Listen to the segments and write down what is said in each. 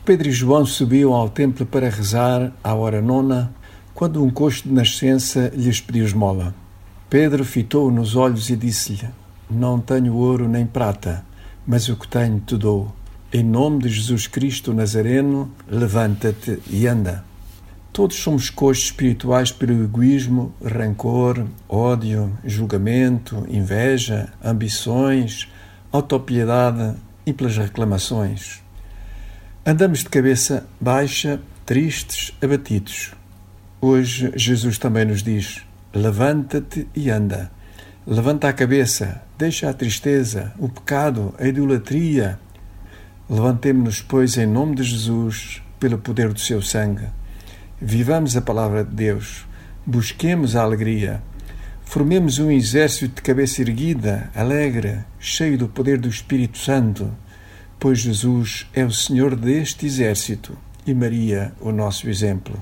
Pedro e João subiam ao templo para rezar à hora nona, quando um coxo de nascença lhes pediu esmola. Pedro fitou-o nos olhos e disse-lhe: Não tenho ouro nem prata, mas o que tenho te dou. Em nome de Jesus Cristo Nazareno, levanta-te e anda. Todos somos coxos espirituais pelo egoísmo, rancor, ódio, julgamento, inveja, ambições, autopiedade e pelas reclamações. Andamos de cabeça baixa, tristes, abatidos. Hoje Jesus também nos diz: levanta-te e anda. Levanta a cabeça, deixa a tristeza, o pecado, a idolatria. Levantemo-nos, pois, em nome de Jesus, pelo poder do seu sangue. Vivamos a palavra de Deus, busquemos a alegria, formemos um exército de cabeça erguida, alegre, cheio do poder do Espírito Santo, pois Jesus é o Senhor deste exército e Maria o nosso exemplo.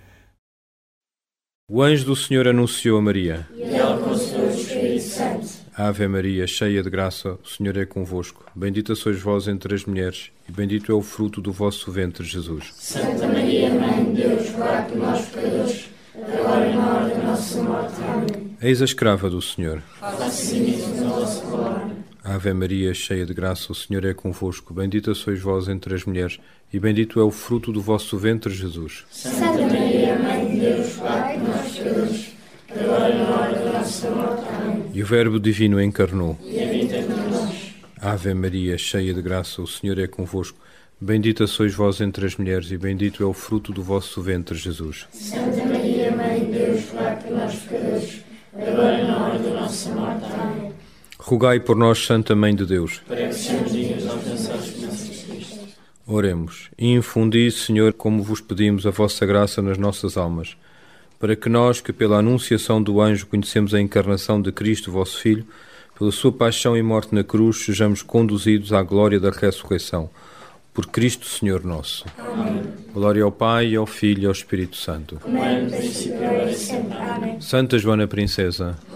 O anjo do Senhor anunciou a Maria. E ela concebeu o Espírito Santo. Ave Maria, cheia de graça, o Senhor é convosco. Bendita sois vós entre as mulheres, e bendito é o fruto do vosso ventre, Jesus. Santa Maria, Mãe de Deus, rogai por nós pecadores, agora e na hora da nossa morte. Amém. Eis a escrava do Senhor. Faça-se nisso na vossa palavra. Ave Maria, cheia de graça, o Senhor é convosco. Bendita sois vós entre as mulheres, e bendito é o fruto do vosso ventre, Jesus. Santa Maria, Mãe de Deus, rogai por nós pecadores, agora e na hora da nossa morte. Amém. E o Verbo Divino encarnou. E habita entre nós. Ave Maria, cheia de graça, o Senhor é convosco. Bendita sois vós entre as mulheres, e bendito é o fruto do vosso ventre, Jesus. Santa Maria, Mãe de Deus, rogai por nós pecadores, agora e na hora da nossa morte. Amém. Rogai por nós, Santa Mãe de Deus. Para que sejamos dignos de alcançar as promessas de Cristo. Oremos. E infundi, Senhor, como vos pedimos, a vossa graça nas nossas almas, para que nós, que pela anunciação do anjo conhecemos a encarnação de Cristo, vosso Filho, pela sua paixão e morte na cruz, sejamos conduzidos à glória da ressurreição. Por Cristo, Senhor nosso. Amém. Glória ao Pai, e ao Filho e ao Espírito Santo. Como é no princípio, agora e sempre. Amém. Santa Joana Princesa,